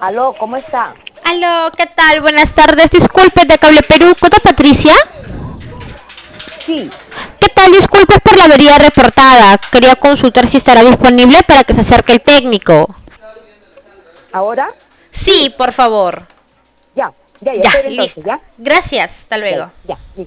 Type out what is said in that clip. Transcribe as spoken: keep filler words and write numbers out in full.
Aló, ¿cómo está? Aló, ¿qué tal? Buenas tardes. Disculpe, de Cable Perú, ¿con Patricia? Sí, ¿Qué tal? Disculpe por la avería reportada. Quería consultar si estará disponible para que se acerque el técnico. ¿ahora? Sí, por favor. Ya, ya, ya, Ya, espera entonces, listo. ¿ya? Gracias. Hasta Ya, ya, luego. ya, listo.